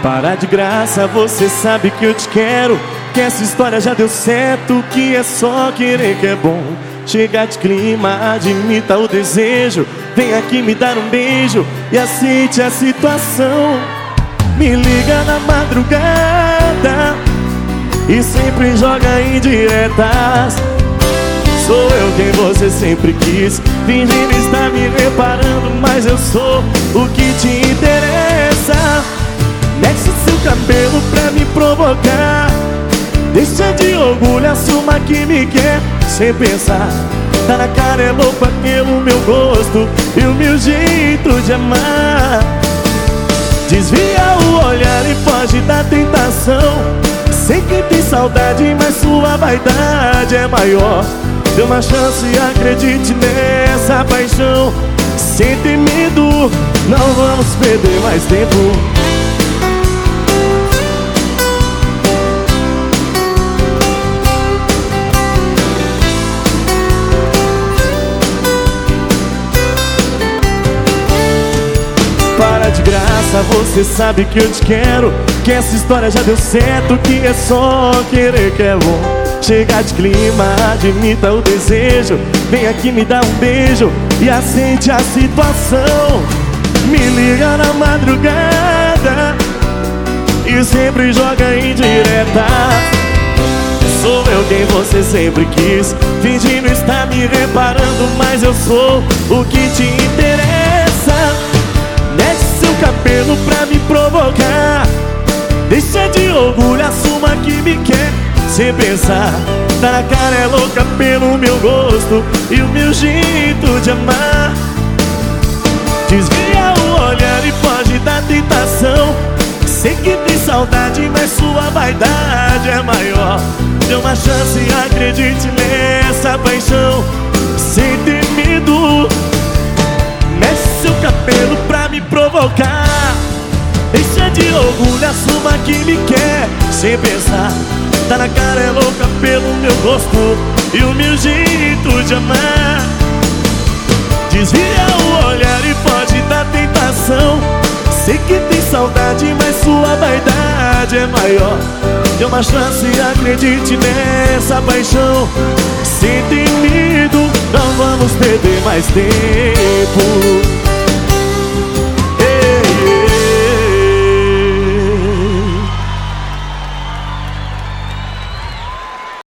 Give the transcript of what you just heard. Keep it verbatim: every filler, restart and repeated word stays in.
Para de graça, você sabe que eu te quero, que essa história já deu certo, que é só querer que é bom. Chega de clima, admita o desejo, vem aqui me dar um beijo e aceite a situação. Me liga na madrugada e sempre joga indiretas. Sou eu quem você sempre quis, fingindo estar me reparando, mas eu sou o que te interessa. Mexe seu cabelo pra me provocar, deixa de orgulho, assuma que me quer sem pensar. Tá na cara, é louca pelo meu gosto e o meu jeito de amar. Desvia o olhar e foge da tentação. Sei que tem saudade, mas sua vaidade é maior. Dê uma chance e acredite nessa paixão. Sem ter medo, não vamos perder mais tempo. Para de graça, você sabe que eu te quero, que essa história já deu certo, que é só querer que é bom. Chega de clima, admita o desejo, vem aqui me dar um beijo e aceite a situação. Me liga na madrugada e sempre joga indireta. Sou eu quem você sempre quis, fingindo estar me reparando, mas eu sou o que te interessa. Mexe seu cabelo pra me provocar, deixa de orgulho, assuma que me quer sem pensar. Tá na cara, é louca pelo meu gosto e o meu jeito de amar. Desvia o olhar e foge da tentação. Sei que tem saudade, mas sua vaidade é maior. Dê uma chance e acredite nessa paixão. Sem ter medo, mexe seu cabelo pra me provocar, deixa de orgulho, assuma que me quer sem pensar. Tá na cara, é louca pelo meu gosto e o meu jeito de amar. Desvia o olhar e foge da tentação. Sei que tem saudade, mas sua vaidade é maior. Dê uma chance e acredite nessa paixão. Sem ter medo, não vamos perder mais tempo.